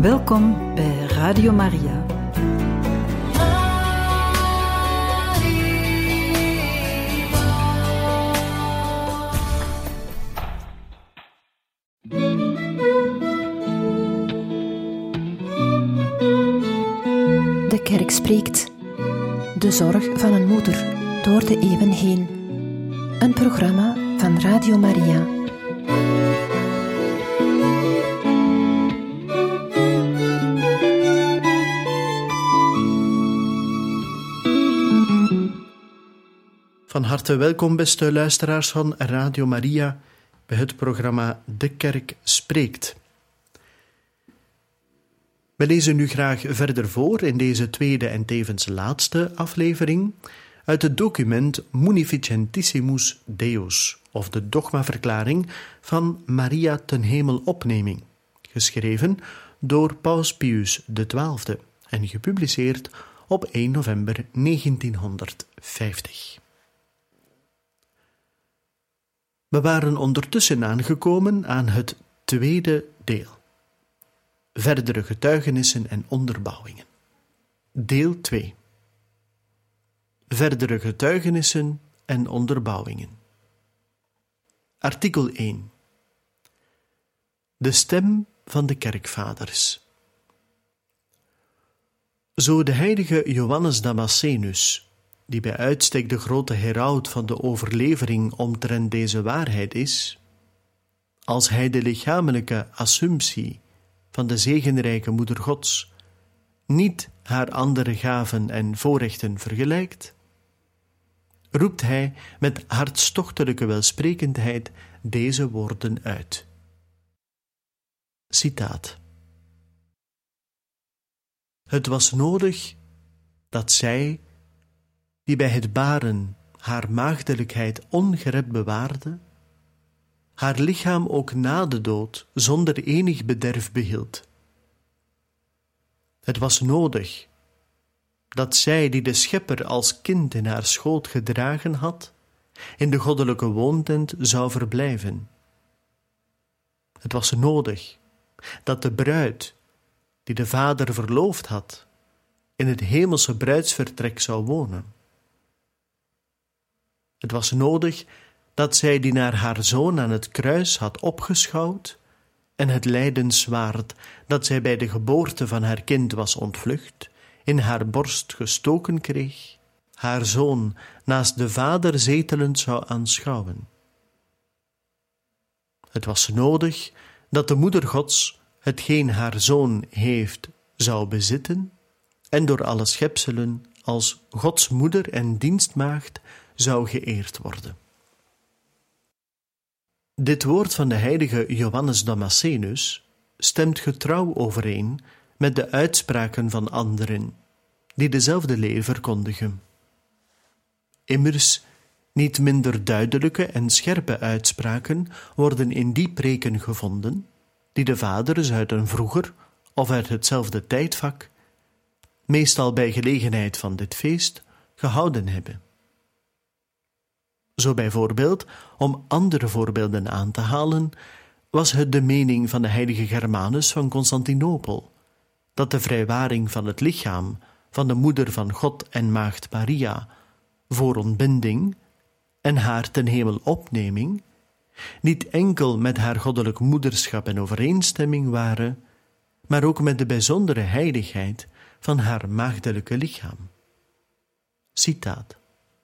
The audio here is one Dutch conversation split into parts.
Welkom bij Radio Maria. De kerk spreekt. De zorg van een moeder door de eeuwen heen. Een programma van Radio Maria. Van harte welkom, beste luisteraars van Radio Maria, bij het programma De Kerk Spreekt. We lezen nu graag verder voor in deze tweede en tevens laatste aflevering uit het document Munificentissimus Deus, of de dogmaverklaring van Maria ten Hemelopneming, geschreven door Paus Pius XII en gepubliceerd op 1 november 1950. We waren ondertussen aangekomen aan het tweede deel. Verdere getuigenissen en onderbouwingen. Deel 2. Verdere getuigenissen en onderbouwingen. Artikel 1. De stem van de kerkvaders. Zo de heilige Johannes Damascenus, die bij uitstek de grote heraut van de overlevering omtrent deze waarheid is, als hij de lichamelijke assumptie van de zegenrijke Moeder Gods niet haar andere gaven en voorrechten vergelijkt, roept hij met hartstochtelijke welsprekendheid deze woorden uit. Citaat. Het was nodig dat zij, die bij het baren haar maagdelijkheid ongerept bewaarde, haar lichaam ook na de dood zonder enig bederf behield. Het was nodig dat zij, die de Schepper als kind in haar schoot gedragen had, in de goddelijke woontent zou verblijven. Het was nodig dat de bruid, die de Vader verloofd had, in het hemelse bruidsvertrek zou wonen. Het was nodig dat zij, die naar haar zoon aan het kruis had opgeschouwd en het lijdenzwaard dat zij bij de geboorte van haar kind was ontvlucht, in haar borst gestoken kreeg, haar zoon naast de Vader zetelend zou aanschouwen. Het was nodig dat de Moeder Gods hetgeen haar zoon heeft zou bezitten en door alle schepselen als Gods moeder en dienstmaagd zou geëerd worden. Dit woord van de heilige Johannes Damascenus stemt getrouw overeen met de uitspraken van anderen, die dezelfde leer verkondigen. Immers, niet minder duidelijke en scherpe uitspraken worden in die preken gevonden, die de vaders uit een vroeger of uit hetzelfde tijdvak, meestal bij gelegenheid van dit feest, gehouden hebben. Zo bijvoorbeeld, om andere voorbeelden aan te halen, was het de mening van de heilige Germanus van Constantinopel, dat de vrijwaring van het lichaam van de moeder van God en maagd Maria voor ontbinding en haar ten hemelopneming niet enkel met haar goddelijk moederschap in overeenstemming waren, maar ook met de bijzondere heiligheid van haar maagdelijke lichaam. Citaat.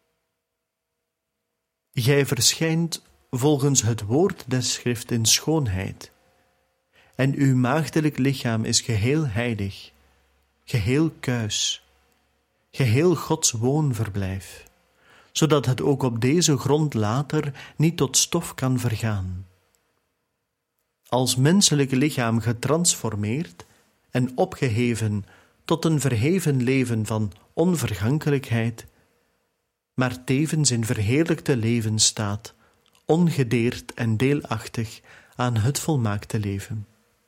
Gij verschijnt volgens het woord des schrift in schoonheid, en uw maagdelijk lichaam is geheel heilig, geheel kuis, geheel Gods woonverblijf, zodat het ook op deze grond later niet tot stof kan vergaan. Als menselijk lichaam getransformeerd en opgeheven tot een verheven leven van onvergankelijkheid, maar tevens in verheerlijkte leven staat, ongedeerd en deelachtig aan het volmaakte leven.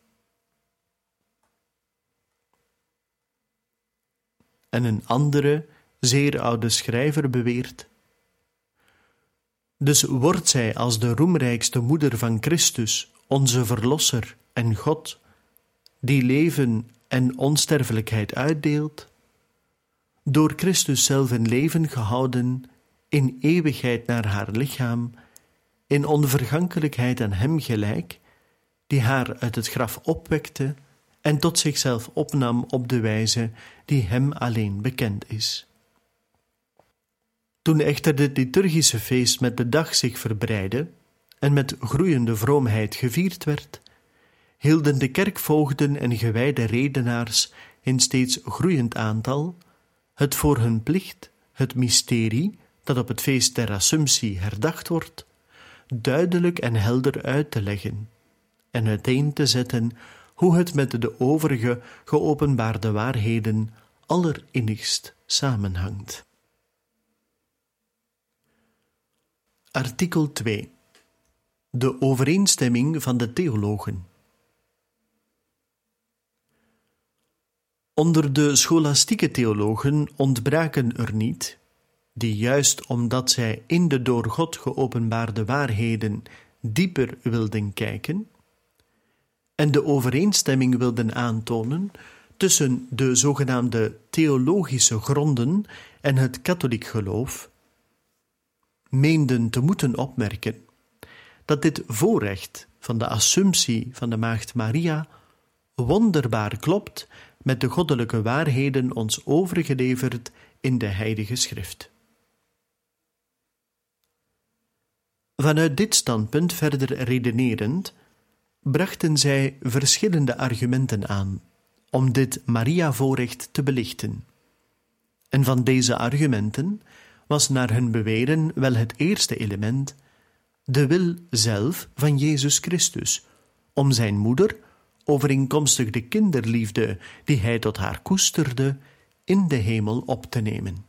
En een andere, zeer oude schrijver beweert: dus wordt zij als de roemrijkste moeder van Christus, onze Verlosser en God, die leven en onsterfelijkheid uitdeelt, door Christus zelf in leven gehouden, in eeuwigheid naar haar lichaam, in onvergankelijkheid aan hem gelijk, die haar uit het graf opwekte en tot zichzelf opnam op de wijze die hem alleen bekend is. Toen echter dit liturgische feest met de dag zich verbreidde en met groeiende vroomheid gevierd werd, hielden de kerkvoogden en gewijde redenaars in steeds groeiend aantal het voor hun plicht het mysterie, dat op het feest der Assumptie herdacht wordt, duidelijk en helder uit te leggen en uiteen te zetten hoe het met de overige geopenbaarde waarheden allerinnigst samenhangt. Artikel 2. De overeenstemming van de theologen. Onder de scholastieke theologen ontbraken er niet, die juist omdat zij in de door God geopenbaarde waarheden dieper wilden kijken en de overeenstemming wilden aantonen tussen de zogenaamde theologische gronden en het katholiek geloof, meenden te moeten opmerken dat dit voorrecht van de Assumptie van de Maagd Maria wonderbaar klopt met de goddelijke waarheden ons overgeleverd in de Heilige Schrift. Vanuit dit standpunt verder redenerend, brachten zij verschillende argumenten aan om dit Maria-voorrecht te belichten. En van deze argumenten was naar hun beweren wel het eerste element de wil zelf van Jezus Christus, om zijn moeder, overeenkomstig de kinderliefde die hij tot haar koesterde, in de hemel op te nemen.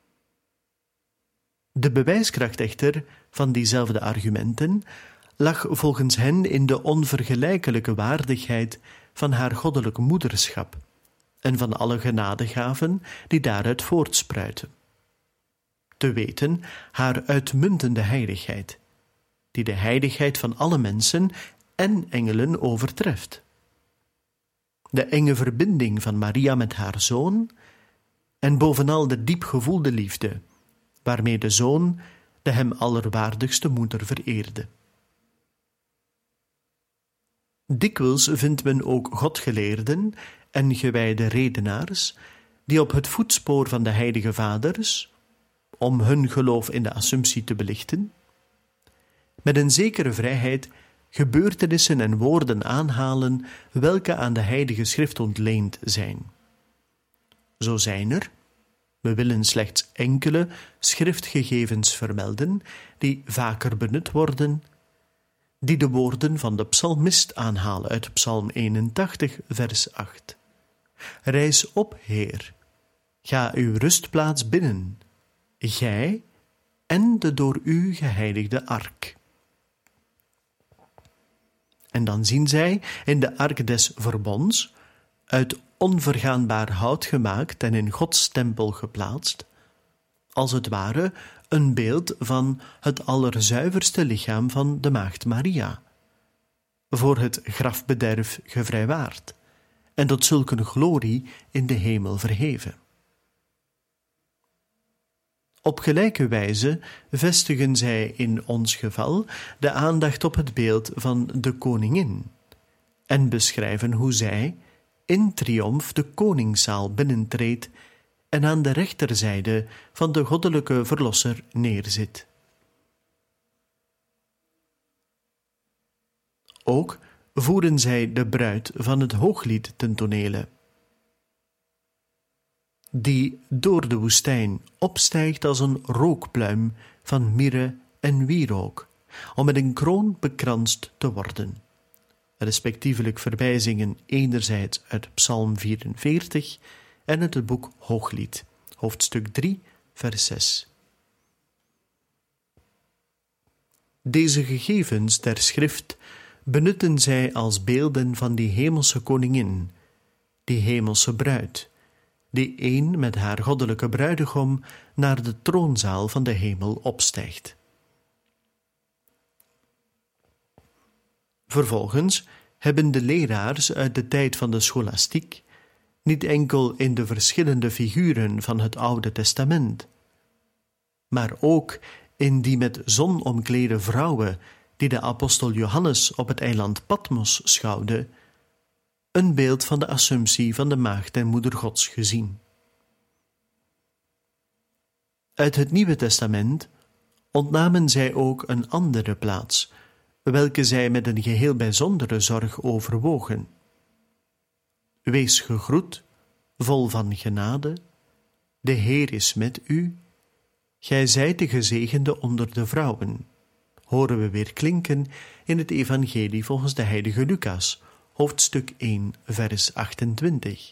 De bewijskracht echter van diezelfde argumenten lag volgens hen in de onvergelijkelijke waardigheid van haar goddelijk moederschap en van alle genadegaven die daaruit voortspruiten. Te weten haar uitmuntende heiligheid, die de heiligheid van alle mensen en engelen overtreft. De enge verbinding van Maria met haar zoon en bovenal de diep gevoelde liefde, waarmee de zoon de hem allerwaardigste moeder vereerde. Dikwijls vindt men ook godgeleerden en gewijde redenaars die op het voetspoor van de heilige vaders, om hun geloof in de Assumptie te belichten, met een zekere vrijheid gebeurtenissen en woorden aanhalen welke aan de Heilige Schrift ontleend zijn. Zo zijn er, we willen slechts enkele schriftgegevens vermelden die vaker benut worden, die de woorden van de psalmist aanhalen uit Psalm 81, vers 8. Rijs op, Heer, ga uw rustplaats binnen, gij en de door u geheiligde ark. En dan zien zij in de ark des verbonds, uit onvergaanbaar hout gemaakt en in Gods tempel geplaatst, als het ware een beeld van het allerzuiverste lichaam van de Maagd Maria, voor het grafbederf gevrijwaard en tot zulke glorie in de hemel verheven. Op gelijke wijze vestigen zij in ons geval de aandacht op het beeld van de koningin en beschrijven hoe zij in triomf de koningszaal binnentreedt en aan de rechterzijde van de goddelijke verlosser neerzit. Ook voeren zij de bruid van het Hooglied ten tonele, die door de woestijn opstijgt als een rookpluim van mirre en wierook, om met een kroon bekranst te worden. Respectievelijk verwijzingen enerzijds uit Psalm 44 en uit het boek Hooglied, hoofdstuk 3, vers 6. Deze gegevens der schrift benutten zij als beelden van die hemelse koningin, die hemelse bruid, die één met haar goddelijke bruidegom naar de troonzaal van de hemel opstijgt. Vervolgens hebben de leraars uit de tijd van de scholastiek niet enkel in de verschillende figuren van het Oude Testament, maar ook in die met zon omklede vrouwen die de apostel Johannes op het eiland Patmos schouwde, een beeld van de assumptie van de maagd en moeder Gods gezien. Uit het Nieuwe Testament ontnamen zij ook een andere plaats, welke zij met een geheel bijzondere zorg overwogen. Wees gegroet, vol van genade, de Heer is met u, gij zijt de gezegende onder de vrouwen, horen we weer klinken in het evangelie volgens de heilige Lucas, hoofdstuk 1, vers 28.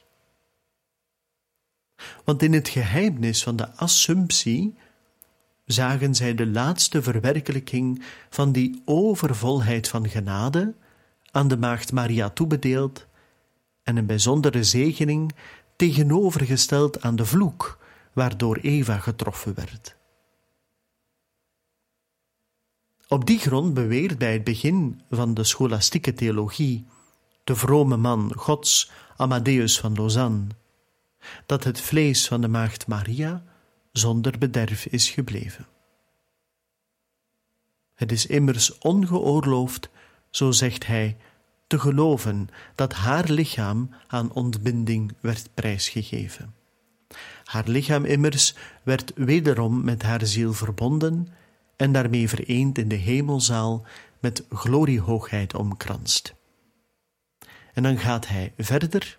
Want in het geheimnis van de assumptie zagen zij de laatste verwerkelijking van die overvolheid van genade aan de maagd Maria toebedeeld en een bijzondere zegening tegenovergesteld aan de vloek waardoor Eva getroffen werd. Op die grond beweert bij het begin van de scholastieke theologie de vrome man Gods, Amadeus van Lausanne, dat het vlees van de maagd Maria zonder bederf is gebleven. Het is immers ongeoorloofd, zo zegt hij, te geloven dat haar lichaam aan ontbinding werd prijsgegeven. Haar lichaam immers werd wederom met haar ziel verbonden en daarmee vereend in de hemelzaal met gloriehoogheid omkranst. En dan gaat hij verder.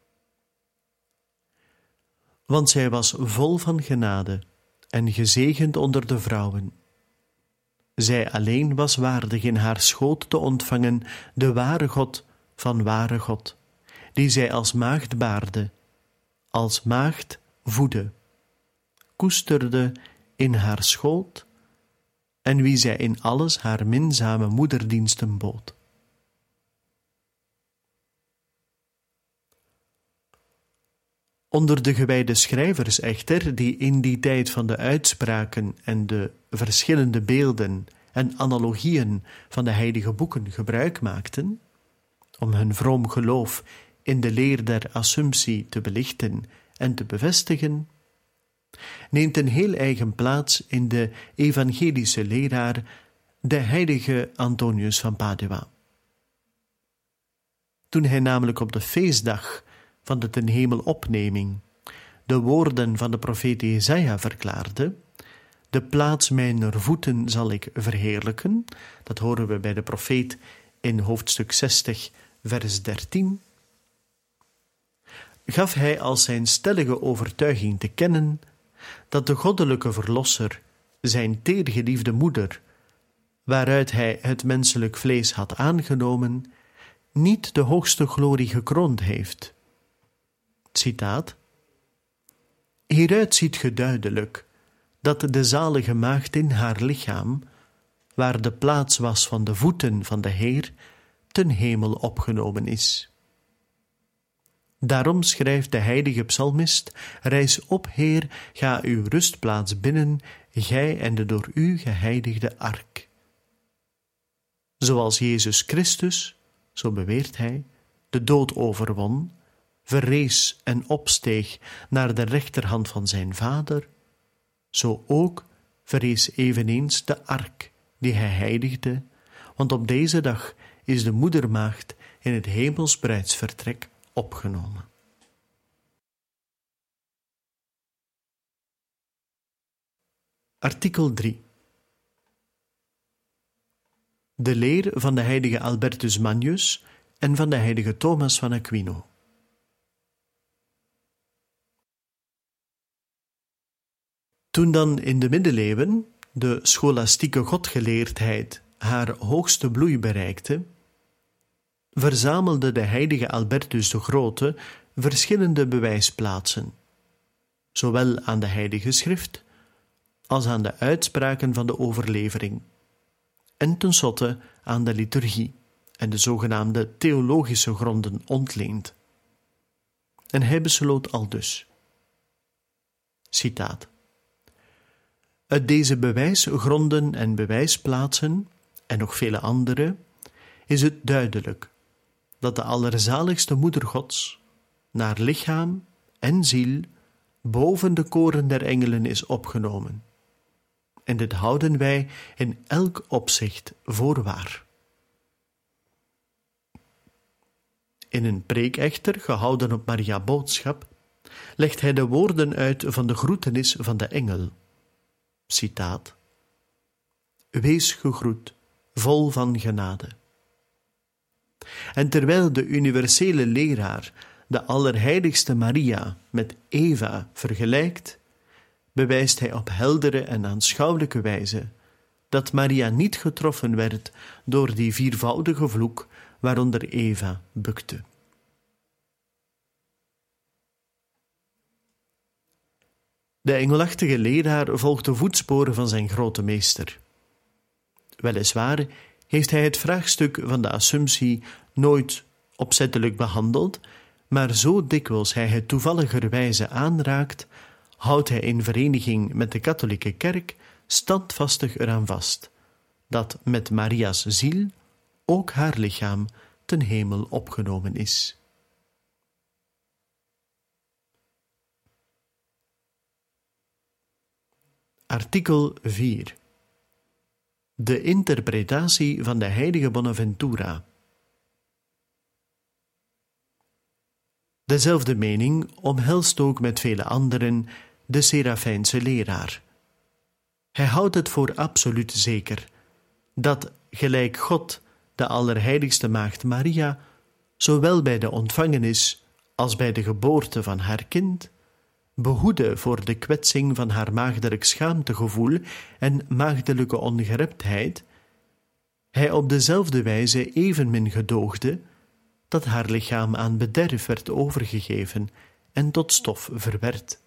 Want zij was vol van genade en gezegend onder de vrouwen. Zij alleen was waardig in haar schoot te ontvangen de ware God van ware God, die zij als maagd baarde, als maagd voedde, koesterde in haar schoot en wie zij in alles haar minzame moederdiensten bood. Onder de gewijde schrijvers echter, die in die tijd van de uitspraken en de verschillende beelden en analogieën van de heilige boeken gebruik maakten, om hun vroom geloof in de leer der assumptie te belichten en te bevestigen, neemt een heel eigen plaats in de evangelische leraar, de heilige Antonius van Padua. Toen hij namelijk op de feestdag van de ten hemel opneming de woorden van de profeet Jesaja verklaarde, de plaats mijner voeten zal ik verheerlijken, dat horen we bij de profeet in hoofdstuk 60, vers 13, gaf hij als zijn stellige overtuiging te kennen dat de goddelijke verlosser zijn teergeliefde moeder, waaruit hij het menselijk vlees had aangenomen, niet de hoogste glorie gekroond heeft. Citaat: hieruit ziet ge duidelijk dat de zalige maagd in haar lichaam, waar de plaats was van de voeten van de Heer, ten hemel opgenomen is. Daarom schrijft de heilige psalmist: reis op, Heer, ga uw rustplaats binnen, gij en de door u geheiligde ark. Zoals Jezus Christus, zo beweert hij, de dood overwon, verrees en opsteeg naar de rechterhand van zijn Vader, zo ook verrees eveneens de ark die hij heiligde, want op deze dag is de moedermaagd in het hemels bruidsvertrek opgenomen. Artikel 3. De leer van de heilige Albertus Magnus en van de heilige Thomas van Aquino. Toen dan in de middeleeuwen de scholastieke godgeleerdheid haar hoogste bloei bereikte, verzamelde de heilige Albertus de Grote verschillende bewijsplaatsen, zowel aan de heilige schrift als aan de uitspraken van de overlevering, en tenslotte aan de liturgie en de zogenaamde theologische gronden ontleend. En hij besloot aldus. Citaat: uit deze bewijsgronden en bewijsplaatsen, en nog vele andere, is het duidelijk dat de allerzaligste Moeder Gods naar lichaam en ziel boven de koren der engelen is opgenomen. En dit houden wij in elk opzicht voor waar. In een preek echter, gehouden op Maria Boodschap, legt hij de woorden uit van de groetenis van de engel. Citaat: Wees gegroet, vol van genade. En terwijl de universele leraar de allerheiligste Maria met Eva vergelijkt, bewijst hij op heldere en aanschouwelijke wijze dat Maria niet getroffen werd door die viervoudige vloek waaronder Eva bukte. De engelachtige leraar volgt de voetsporen van zijn grote meester. Weliswaar heeft hij het vraagstuk van de Assumptie nooit opzettelijk behandeld, maar zo dikwijls hij het toevalligerwijze aanraakt, houdt hij in vereniging met de katholieke kerk standvastig eraan vast, dat met Maria's ziel ook haar lichaam ten hemel opgenomen is. Artikel 4. De interpretatie van de heilige Bonaventura. Dezelfde mening omhelst ook met vele anderen de Serafijnse leraar. Hij houdt het voor absoluut zeker dat, gelijk God de allerheiligste maagd Maria, zowel bij de ontvangenis als bij de geboorte van haar kind, behoede voor de kwetsing van haar maagdelijk schaamtegevoel en maagdelijke ongereptheid, hij op dezelfde wijze evenmin gedoogde dat haar lichaam aan bederf werd overgegeven en tot stof verwerd.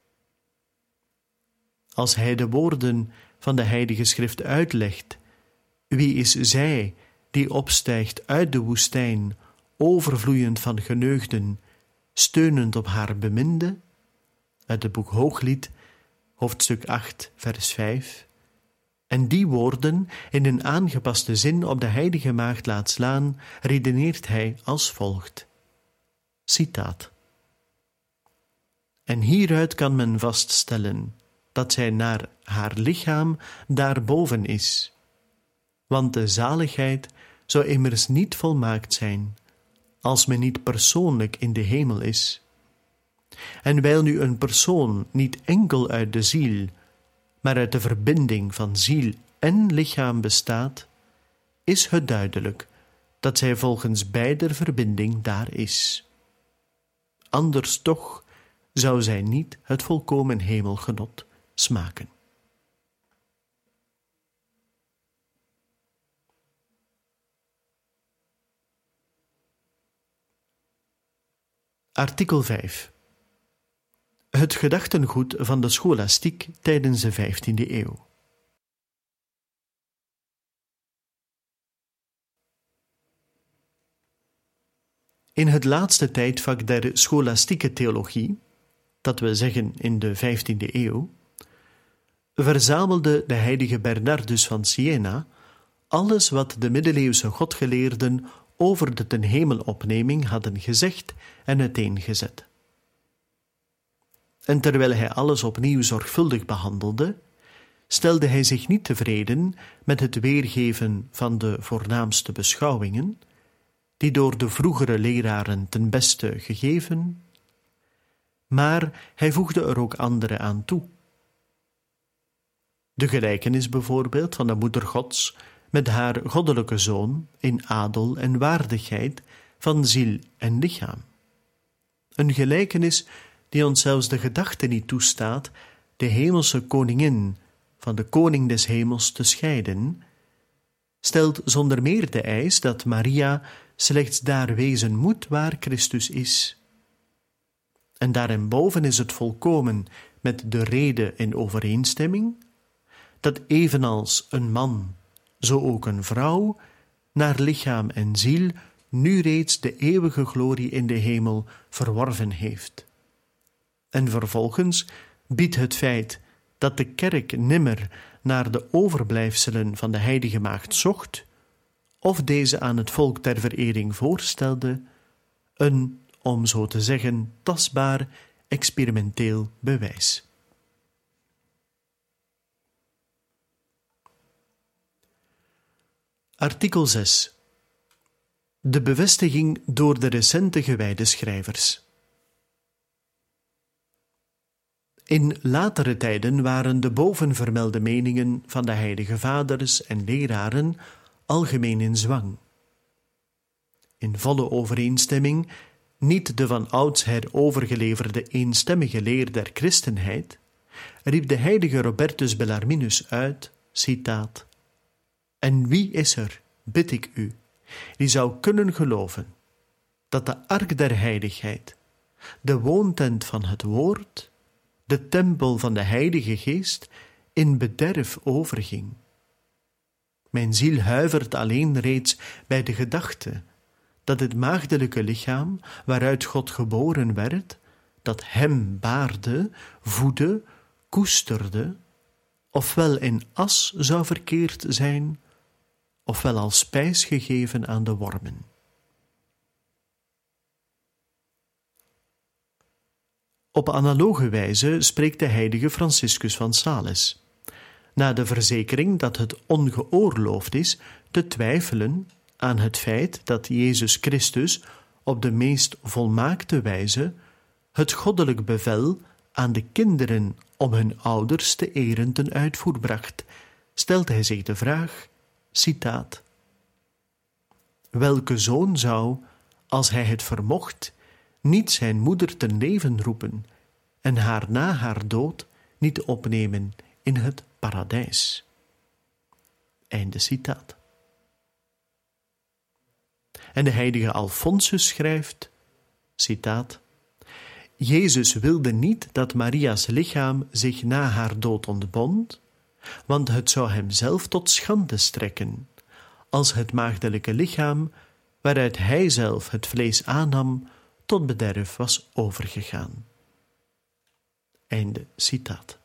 Als hij de woorden van de Heilige Schrift uitlegt: Wie is zij die opstijgt uit de woestijn, overvloeiend van geneugden, steunend op haar beminde? Uit het boek Hooglied, hoofdstuk 8, vers 5. En die woorden in een aangepaste zin op de heilige maagd laat slaan, redeneert hij als volgt. Citaat: En hieruit kan men vaststellen dat zij naar haar lichaam daarboven is. Want de zaligheid zou immers niet volmaakt zijn, als men niet persoonlijk in de hemel is. En wijl nu een persoon niet enkel uit de ziel, maar uit de verbinding van ziel en lichaam bestaat, is het duidelijk dat zij volgens beider verbinding daar is. Anders toch zou zij niet het volkomen hemelgenot smaken. Artikel 5. Het gedachtengoed van de scholastiek tijdens de 15e eeuw. In het laatste tijdvak der scholastieke theologie, dat we zeggen in de 15e eeuw, verzamelde de heilige Bernardus van Siena alles wat de middeleeuwse godgeleerden over de ten hemelopneming hadden gezegd en uiteengezet. En terwijl hij alles opnieuw zorgvuldig behandelde, stelde hij zich niet tevreden met het weergeven van de voornaamste beschouwingen, die door de vroegere leraren ten beste gegeven, maar hij voegde er ook andere aan toe. De gelijkenis bijvoorbeeld van de Moeder Gods met haar goddelijke Zoon in adel en waardigheid van ziel en lichaam. Een gelijkenis die ons zelfs de gedachte niet toestaat de hemelse koningin van de koning des hemels te scheiden, stelt zonder meer de eis dat Maria slechts daar wezen moet waar Christus is. En daarenboven is het volkomen met de rede in overeenstemming, dat evenals een man, zo ook een vrouw, naar lichaam en ziel nu reeds de eeuwige glorie in de hemel verworven heeft. En vervolgens biedt het feit dat de kerk nimmer naar de overblijfselen van de heilige maagd zocht, of deze aan het volk ter verering voorstelde, een, om zo te zeggen, tastbaar, experimenteel bewijs. Artikel 6. De bevestiging door de recente gewijde schrijvers. In latere tijden waren de bovenvermelde meningen van de heilige vaders en leraren algemeen in zwang. In volle overeenstemming, niet de van oudsher overgeleverde eenstemmige leer der christenheid, riep de heilige Robertus Bellarminus uit, citaat: En wie is er, bid ik u, die zou kunnen geloven dat de ark der heiligheid, de woontent van het woord, de tempel van de Heilige Geest, in bederf overging? Mijn ziel huivert alleen reeds bij de gedachte dat het maagdelijke lichaam, waaruit God geboren werd, dat hem baarde, voedde, koesterde, ofwel in as zou verkeerd zijn, ofwel als spijs gegeven aan de wormen. Op analoge wijze spreekt de heilige Franciscus van Sales, na de verzekering dat het ongeoorloofd is te twijfelen aan het feit dat Jezus Christus op de meest volmaakte wijze het goddelijk bevel aan de kinderen om hun ouders te eren ten uitvoer bracht, stelt hij zich de vraag, citaat: welke zoon zou, als hij het vermocht, niet zijn moeder ten leven roepen en haar na haar dood niet opnemen in het paradijs? Einde citaat. En de heilige Alfonsus schrijft, citaat: Jezus wilde niet dat Maria's lichaam zich na haar dood ontbond, want het zou hem zelf tot schande strekken, als het maagdelijke lichaam, waaruit hij zelf het vlees aannam, tot bederf was overgegaan. Einde citaat.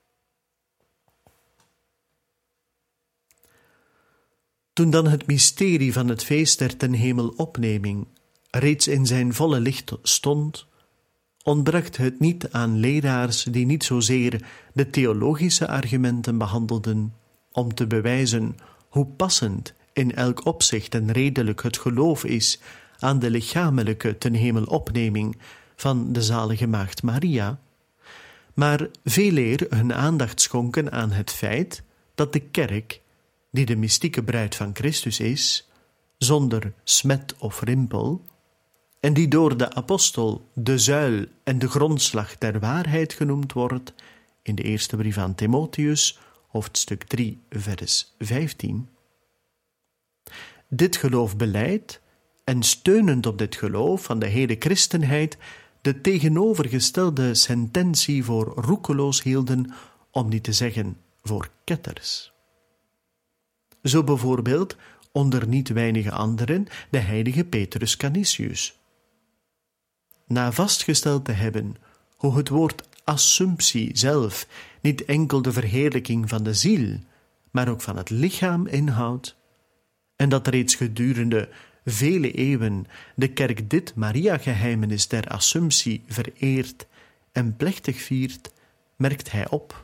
Toen dan het mysterie van het feest der ten hemelopneming reeds in zijn volle licht stond, ontbrak het niet aan leraars die niet zozeer de theologische argumenten behandelden om te bewijzen hoe passend in elk opzicht en redelijk het geloof is aan de lichamelijke ten hemelopneming van de zalige maagd Maria, maar veeleer hun aandacht schonken aan het feit dat de kerk, die de mystieke bruid van Christus is, zonder smet of rimpel, en die door de apostel de zuil en de grondslag der waarheid genoemd wordt, in de eerste brief aan Timotheus, hoofdstuk 3, vers 15. Dit geloof belijdt, en steunend op dit geloof van de hele christenheid, de tegenovergestelde sententie voor roekeloos hielden, om niet te zeggen voor ketters. Zo bijvoorbeeld onder niet weinige anderen de heilige Petrus Canisius. Na vastgesteld te hebben hoe het woord assumptie zelf niet enkel de verheerlijking van de ziel, maar ook van het lichaam inhoudt, en dat reeds gedurende vele eeuwen de kerk dit Maria-geheimenis der assumptie vereert en plechtig viert, merkt hij op: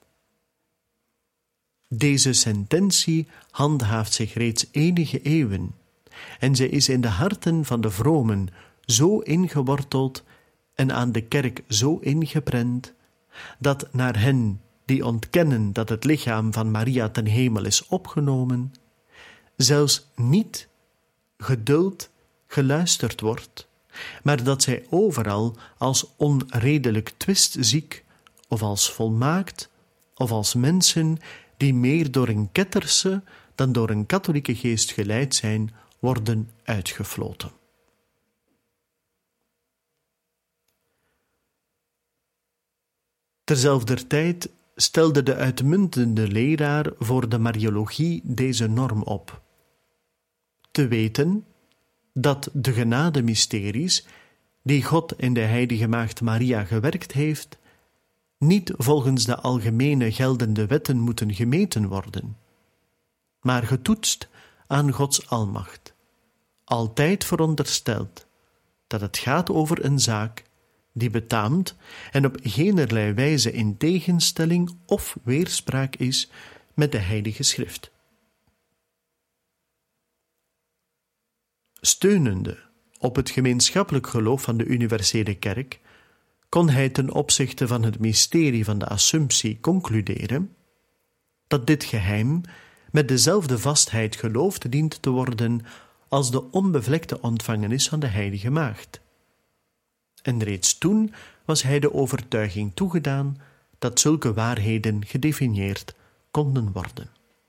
deze sententie handhaaft zich reeds enige eeuwen, en zij is in de harten van de vromen zo ingeworteld en aan de kerk zo ingeprent, dat naar hen die ontkennen dat het lichaam van Maria ten hemel is opgenomen, zelfs niet geduld geluisterd wordt, maar dat zij overal als onredelijk twistziek, of als volmaakt, of als mensen die meer door een ketterse dan door een katholieke geest geleid zijn, worden uitgefloten. Terzelfder tijd stelde de uitmuntende leraar voor de Mariologie deze norm op: te weten dat de genademysteries die God in de heilige maagd Maria gewerkt heeft, niet volgens de algemene geldende wetten moeten gemeten worden, maar getoetst aan Gods almacht, altijd verondersteld dat het gaat over een zaak die betaamt en op geenerlei wijze in tegenstelling of weerspraak is met de Heilige Schrift. Steunende op het gemeenschappelijk geloof van de universele kerk, kon hij ten opzichte van het mysterie van de Assumptie concluderen dat dit geheim met dezelfde vastheid geloofd dient te worden als de onbevlekte ontvangenis van de Heilige Maagd. En reeds toen was hij de overtuiging toegedaan dat zulke waarheden gedefinieerd konden worden.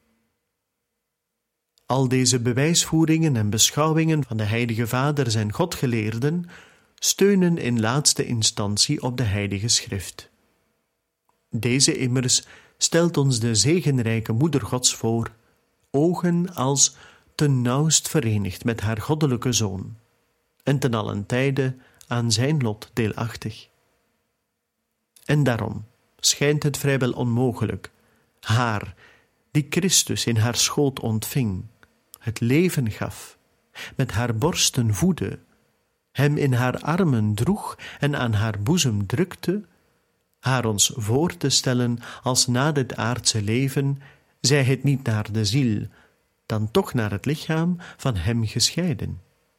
Al deze bewijsvoeringen en beschouwingen van de Heilige Vaders en Godgeleerden steunen in laatste instantie op de Heilige Schrift. Deze immers stelt ons de zegenrijke Moeder Gods voor, ogen als ten nauwst verenigd met haar goddelijke Zoon, en ten allen tijde aan zijn lot deelachtig. En daarom schijnt het vrijwel onmogelijk haar, die Christus in haar schoot ontving, het leven gaf, met haar borsten voedde, hem in haar armen droeg en aan haar boezem drukte, haar ons voor te stellen als na dit aardse leven, zij het niet naar de ziel, dan toch naar het lichaam van hem gescheiden.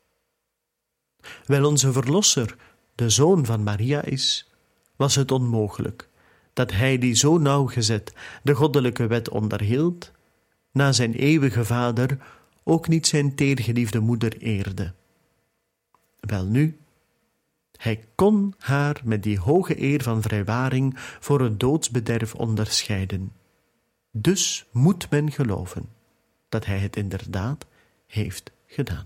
Wel onze Verlosser de Zoon van Maria is, was het onmogelijk dat hij die zo nauwgezet de goddelijke wet onderhield, na zijn eeuwige Vader ook niet zijn teergeliefde moeder eerde. Welnu, hij kon haar met die hoge eer van vrijwaring voor het doodsbederf onderscheiden. Dus moet men geloven dat hij het inderdaad heeft gedaan.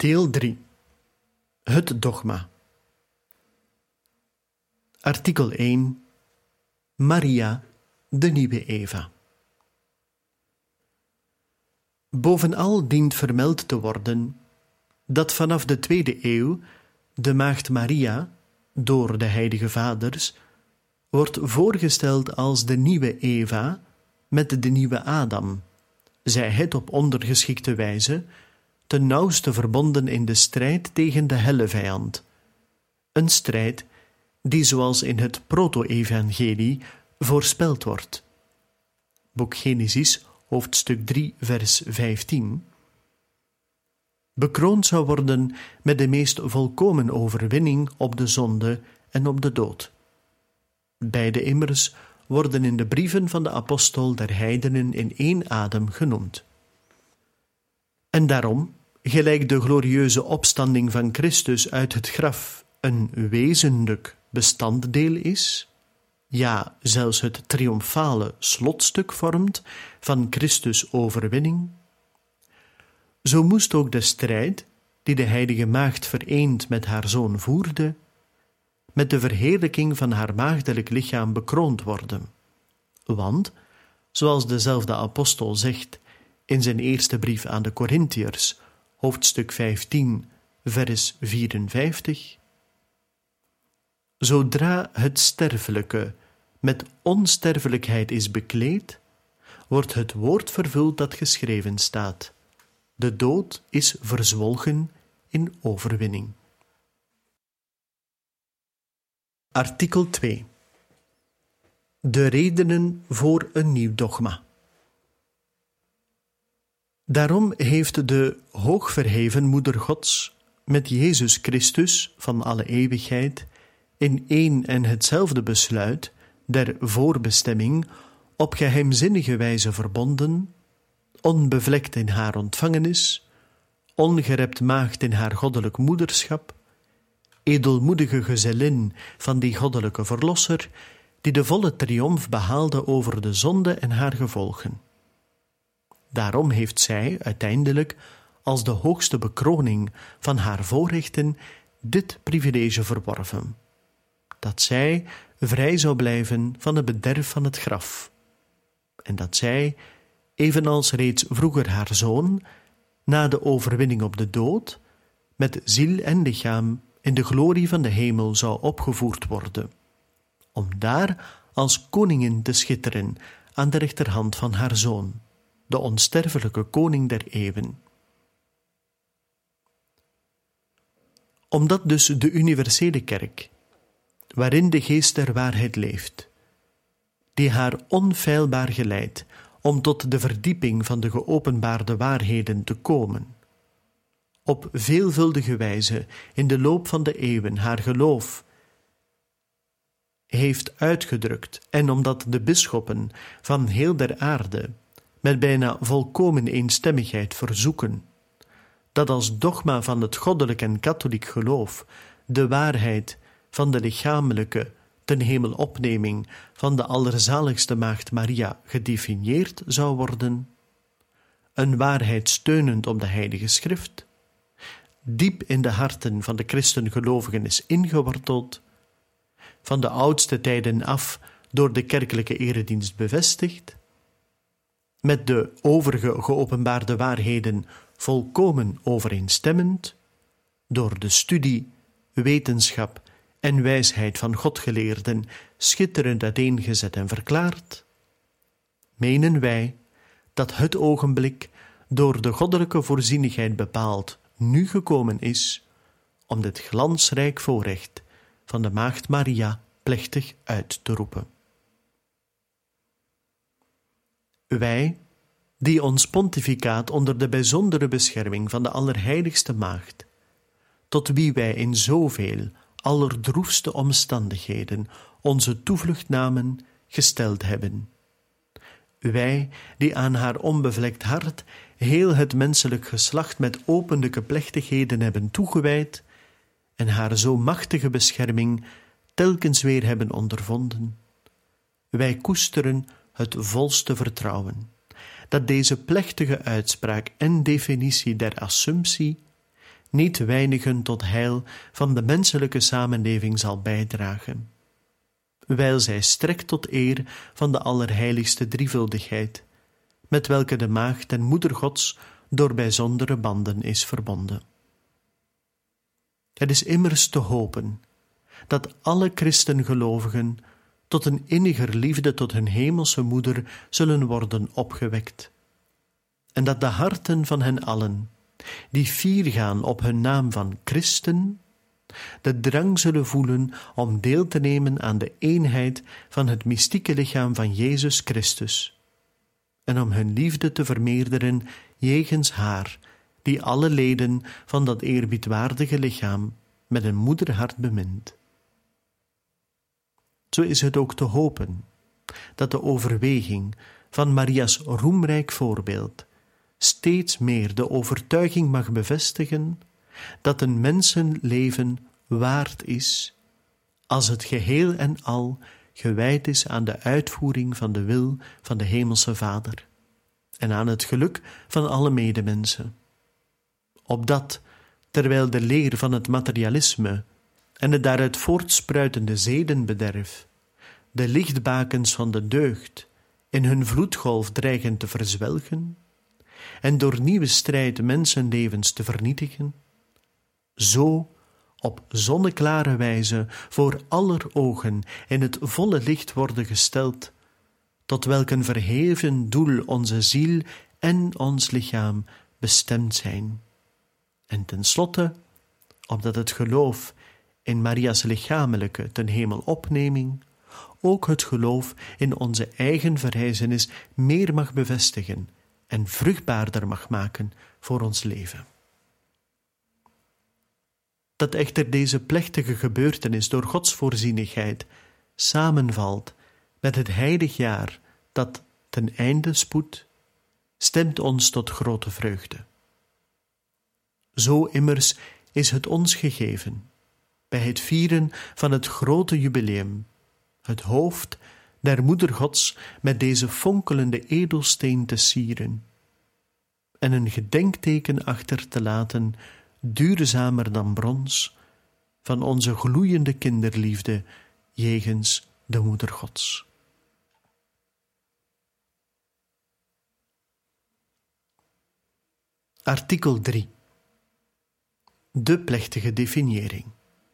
Deel 3. Het dogma. Artikel 1. Maria, de nieuwe Eva. Bovenal dient vermeld te worden dat vanaf de 2e eeuw de maagd Maria, door de heilige vaders, wordt voorgesteld als de nieuwe Eva met de nieuwe Adam, zij het op ondergeschikte wijze ten nauwste verbonden in de strijd tegen de hellevijand. Een strijd die, zoals in het proto-evangelie, voorspeld wordt. Boek Genesis, hoofdstuk 3, vers 15. Bekroond zou worden met de meest volkomen overwinning op de zonde en op de dood. Beide immers worden in de brieven van de apostel der heidenen in één adem genoemd. En daarom, gelijk de glorieuze opstanding van Christus uit het graf een wezenlijk bestanddeel is, ja, zelfs het triomfale slotstuk vormt van Christus' overwinning, zo moest ook de strijd, die de heilige maagd vereend met haar zoon voerde, met de verheerlijking van haar maagdelijk lichaam bekroond worden. Want, zoals dezelfde apostel zegt in zijn eerste brief aan de Korintiërs, hoofdstuk 15, vers 54, zodra het sterfelijke met onsterfelijkheid is bekleed, wordt het woord vervuld dat geschreven staat: de dood is verzwolgen in overwinning. Artikel 2. De redenen voor een nieuw dogma. Daarom heeft de hoogverheven Moeder Gods met Jezus Christus van alle eeuwigheid in één en hetzelfde besluit der voorbestemming op geheimzinnige wijze verbonden, onbevlekt in haar ontvangenis, ongerept maagd in haar goddelijk moederschap, edelmoedige gezellin van die goddelijke verlosser, die de volle triomf behaalde over de zonde en haar gevolgen. Daarom heeft zij uiteindelijk als de hoogste bekroning van haar voorrechten dit privilege verworven: dat zij vrij zou blijven van het bederf van het graf, en dat zij, evenals reeds vroeger haar zoon, na de overwinning op de dood, met ziel en lichaam in de glorie van de hemel zou opgevoerd worden, om daar als koningin te schitteren aan de rechterhand van haar zoon, de onsterfelijke koning der eeuwen. Omdat dus de universele kerk, waarin de geest der waarheid leeft, die haar onfeilbaar geleidt om tot de verdieping van de geopenbaarde waarheden te komen, op veelvuldige wijze in de loop van de eeuwen haar geloof heeft uitgedrukt, en omdat de bisschoppen van heel der aarde met bijna volkomen eenstemmigheid verzoeken dat als dogma van het goddelijk en katholiek geloof de waarheid van de lichamelijke ten hemel opneming van de allerzaligste maagd Maria gedefinieerd zou worden, een waarheid steunend op de heilige schrift, diep in de harten van de christengelovigen is ingeworteld, van de oudste tijden af door de kerkelijke eredienst bevestigd, met de overige geopenbaarde waarheden volkomen overeenstemmend, door de studie, wetenschap en wijsheid van Godgeleerden schitterend uiteengezet en verklaard, menen wij dat het ogenblik door de goddelijke voorzienigheid bepaald nu gekomen is om dit glansrijk voorrecht van de maagd Maria plechtig uit te roepen. Wij, die ons pontificaat onder de bijzondere bescherming van de Allerheiligste Maagd, tot wie wij in zoveel allerdroefste omstandigheden onze toevlucht namen, gesteld hebben. Wij, die aan haar onbevlekt hart heel het menselijk geslacht met openlijke plechtigheden hebben toegewijd en haar zo machtige bescherming telkens weer hebben ondervonden. Wij koesteren het volste vertrouwen dat deze plechtige uitspraak en definitie der assumptie, niet weinigen tot heil van de menselijke samenleving zal bijdragen, wijl zij strekt tot eer van de allerheiligste drievuldigheid, met welke de maagd en moeder Gods door bijzondere banden is verbonden. Het is immers te hopen dat alle christengelovigen tot een inniger liefde tot hun hemelse moeder zullen worden opgewekt, en dat de harten van hen allen, die fier gaan op hun naam van Christen, de drang zullen voelen om deel te nemen aan de eenheid van het mystieke lichaam van Jezus Christus, en om hun liefde te vermeerderen jegens haar, die alle leden van dat eerbiedwaardige lichaam met een moederhart bemint. Zo is het ook te hopen dat de overweging van Maria's roemrijk voorbeeld steeds meer de overtuiging mag bevestigen dat een mensenleven waard is als het geheel en al gewijd is aan de uitvoering van de wil van de Hemelse Vader en aan het geluk van alle medemensen. Opdat, terwijl de leer van het materialisme en het daaruit voortspruitende zedenbederf de lichtbakens van de deugd in hun vloedgolf dreigen te verzwelgen en door nieuwe strijd mensenlevens te vernietigen, zo op zonneklare wijze voor aller ogen in het volle licht worden gesteld, tot welk een verheven doel onze ziel en ons lichaam bestemd zijn. En tenslotte, opdat het geloof in Maria's lichamelijke ten hemel opneming ook het geloof in onze eigen verrijzenis meer mag bevestigen en vruchtbaarder mag maken voor ons leven. Dat echter deze plechtige gebeurtenis door Gods voorzienigheid samenvalt met het heilig jaar dat ten einde spoedt, stemt ons tot grote vreugde. Zo immers is het ons gegeven, bij het vieren van het grote jubileum, het hoofd der Moeder Gods met deze fonkelende edelsteen te sieren en een gedenkteken achter te laten, duurzamer dan brons, van onze gloeiende kinderliefde jegens de Moeder Gods. Artikel 3. De plechtige definiëring.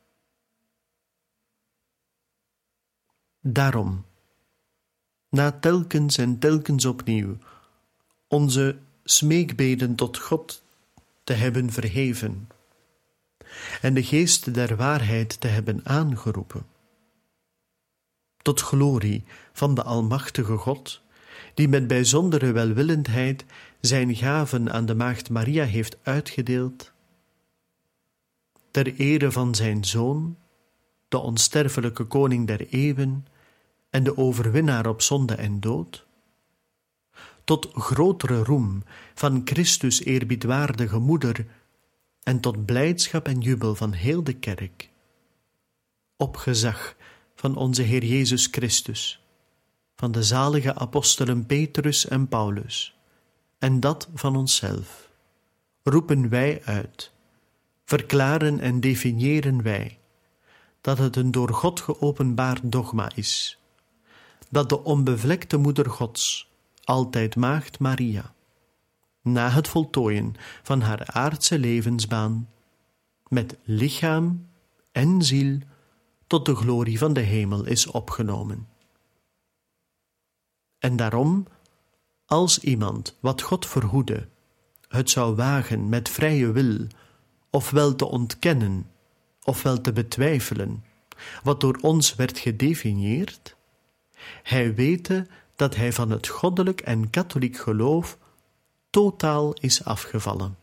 Daarom, na telkens en telkens opnieuw onze smeekbeden tot God te hebben verheven en de geest der waarheid te hebben aangeroepen, tot glorie van de almachtige God, die met bijzondere welwillendheid zijn gaven aan de maagd Maria heeft uitgedeeld, ter ere van zijn Zoon, de onsterfelijke koning der eeuwen en de overwinnaar op zonde en dood, tot grotere roem van Christus eerbiedwaardige moeder en tot blijdschap en jubel van heel de kerk, op gezag van onze Heer Jezus Christus, van de zalige apostelen Petrus en Paulus, en dat van onszelf, roepen wij uit, verklaren en definiëren wij, dat het een door God geopenbaard dogma is, dat de onbevlekte Moeder Gods, altijd maagd Maria, na het voltooien van haar aardse levensbaan, met lichaam en ziel tot de glorie van de hemel is opgenomen. En daarom, als iemand, wat God verhoede, het zou wagen met vrije wil, ofwel te ontkennen, ofwel te betwijfelen, wat door ons werd gedefinieerd, hij wete dat hij van het goddelijk en katholiek geloof totaal is afgevallen.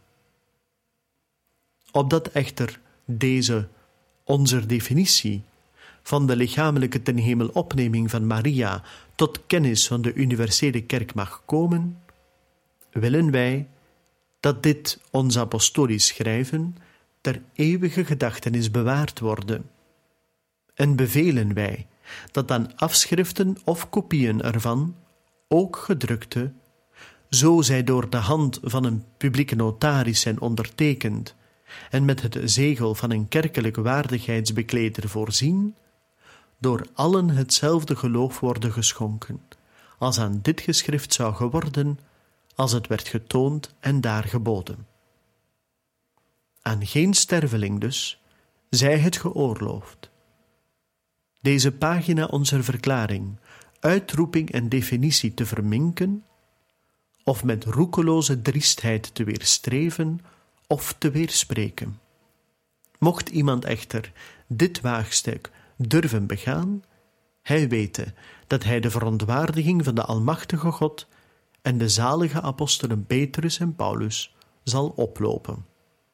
Opdat echter deze, onze definitie, van de lichamelijke ten hemel opneming van Maria tot kennis van de universele kerk mag komen, willen wij dat dit ons apostolisch schrijven ter eeuwige gedachtenis bewaard worden, en bevelen wij dat aan afschriften of kopieën ervan, ook gedrukte, zo zij door de hand van een publieke notaris zijn ondertekend en met het zegel van een kerkelijk waardigheidsbekleder voorzien, door allen hetzelfde geloof worden geschonken, als aan dit geschrift zou geworden, als het werd getoond en daar geboden. Aan geen sterveling dus, zij het geoorloofd. Deze pagina onze verklaring, uitroeping en definitie te verminken, of met roekeloze driestheid te weerstreven of te weerspreken. Mocht iemand echter dit waagstuk durven begaan, hij wete dat hij de verontwaardiging van de almachtige God en de zalige apostelen Petrus en Paulus zal oplopen.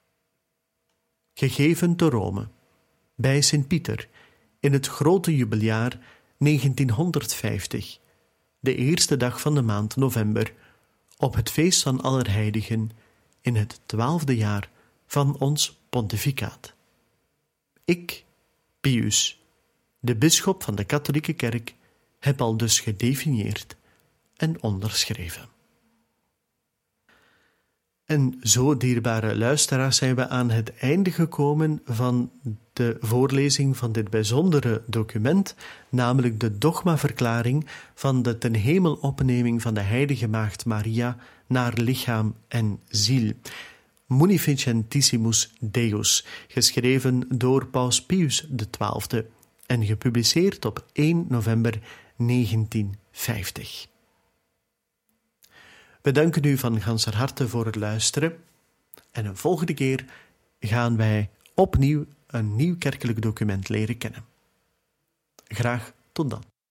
Gegeven te Rome, bij Sint-Pieter, in het grote jubeljaar 1950, de eerste dag van de maand november, op het feest van Allerheiligen, in het 12e jaar van ons pontificaat. Ik, Pius, de bisschop van de katholieke kerk, heb al dus gedefinieerd en onderschreven. En zo, dierbare luisteraars, zijn we aan het einde gekomen van de voorlezing van dit bijzondere document, namelijk de dogmaverklaring van de ten hemel opneming van de heilige maagd Maria naar lichaam en ziel. Munificentissimus Deus, geschreven door Paus Pius XII en gepubliceerd op 1 november 1950. We danken u van ganser harte voor het luisteren en een volgende keer gaan wij opnieuw een nieuw kerkelijk document leren kennen. Graag tot dan.